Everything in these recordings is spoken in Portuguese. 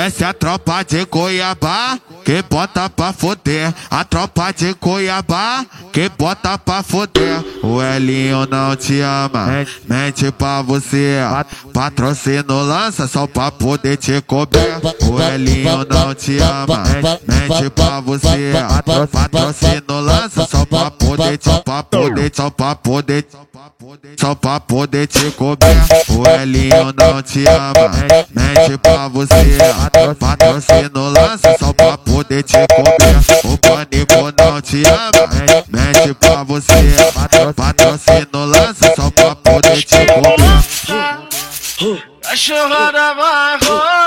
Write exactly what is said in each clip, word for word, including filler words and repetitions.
Essa é a tropa de Cuiabá que bota pra foder. A tropa de Cuiabá que bota pra foder. O Elinho não te ama, mente pra você. Patrocínio lança só pra poder te cobrir. O Elinho não te ama, mente pra você. Patrocínio lança só pra poder, só pra poder, só pra poder, só pra poder te cobrir. O Elinho não te ama, mente pra você. Patrocínio lança só pra poder te cobrir. O Pânico não te ama, mente pra você. Patrocínio lança só pra poder te cobrir. A chorada vai rolar,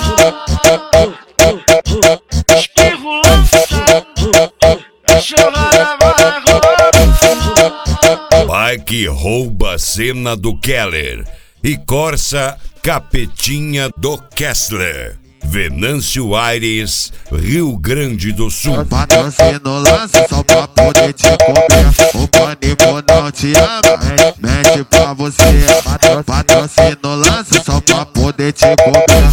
espirro lança, a chorada vai rolar. Pai que rouba a cena do Keller e Corsa Capetinha do Kessler. Venâncio Aires, Rio Grande do Sul. Patrocínio lança só pra poder te comer. O Pânico não te ama, mente pra você. Patrocínio lança só pra poder te comer.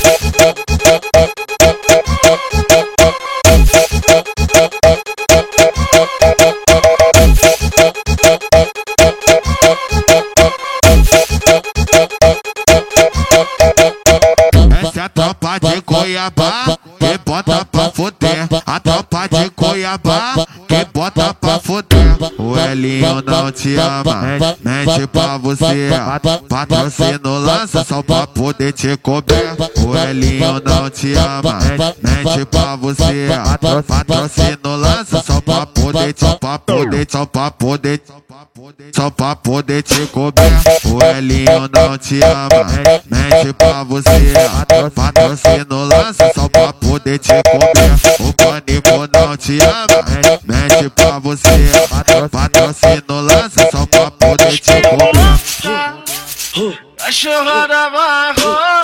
Essa é a tropa de Cuiabá que bota pra foder. A tropa de Cuiabá que bota pra foder. O Elinho não te ama, mente pra você. Patrocínio lança só pra poder te cobrir. O Elinho não te ama, mente pra você. Patrocínio lança só pra poder, só pra poder, só pra poder, só pra poder te cobrir. O Elinho não te ama, mente pra você. Patrocínio lança só pra poder te cobrir. O Pânico não te ama, mente pra você. Patrocínio lança só pra poder te cobrir. A chorada vai rolar,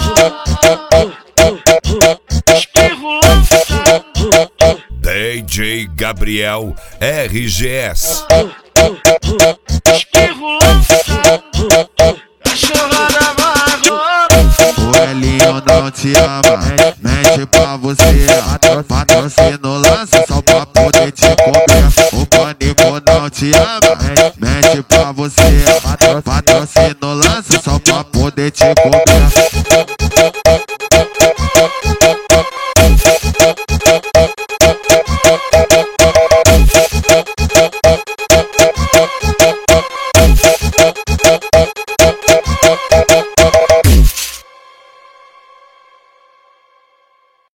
espirro lança, D J Gabriel R G S. espirro lança, a chorada vai rolar. O Elinho não te ama, mente pra você. Patrocínio lança só pra poder te cobrir. O Pânico não te ama, mente pra você. Patrocínio lança só pra poder te cobrir.